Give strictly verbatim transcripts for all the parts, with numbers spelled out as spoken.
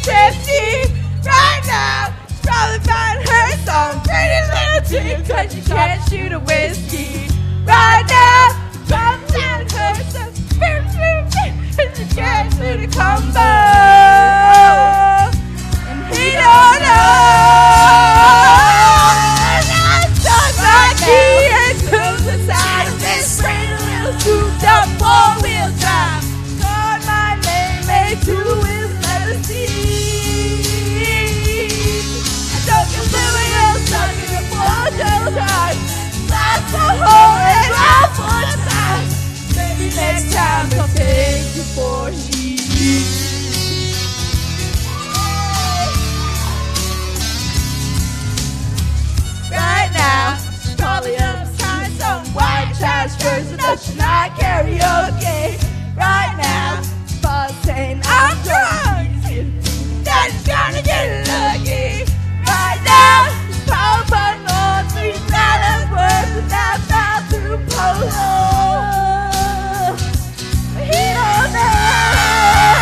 fifty. Right now, she's probably finding her some pretty little chick, cause she can't shoot a whiskey. Right now, she's probably finding her some fifty, cause she can't shoot a combo. And he don't know. And I stuck my key into the side of this pretty little souped up four-wheel drive. Called my name, made two with letter C. I took a living and stuck in a four-tail time. Lost a hole and all four times. Maybe next time I'll take you for heat. Right now, she's probably upside some white trash version of Shania karaoke. Right now, she's probably saying I'm drunk. That she's gonna get lucky. Right now, she's probably putting on three thousand words without thought to polo. But he don't know.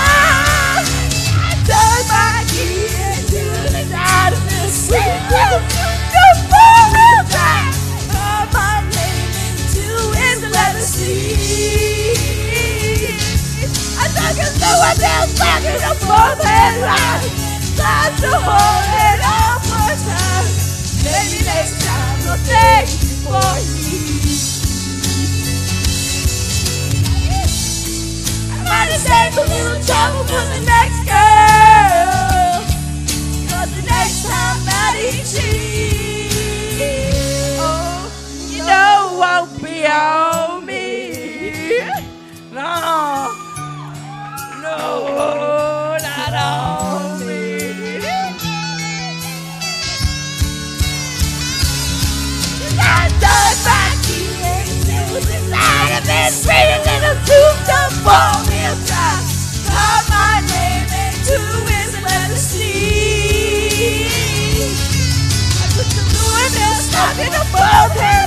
I turned my key into the side of this sweet little the four-wheel drive. Called my name into his letter C. I took a someone else back in a four-head line. Lost a hole in all four times. Maybe next time I'll take you for heat. I might have saved a little trouble for the next girl, cause the next time I'll eat cheese. Oh, you know it won't be on me. No, no, not on me. I dug my key into the side of this pretty little souped up four-wheel drive. Called my name into his letter C. I took the Louisville stuck in a four-tail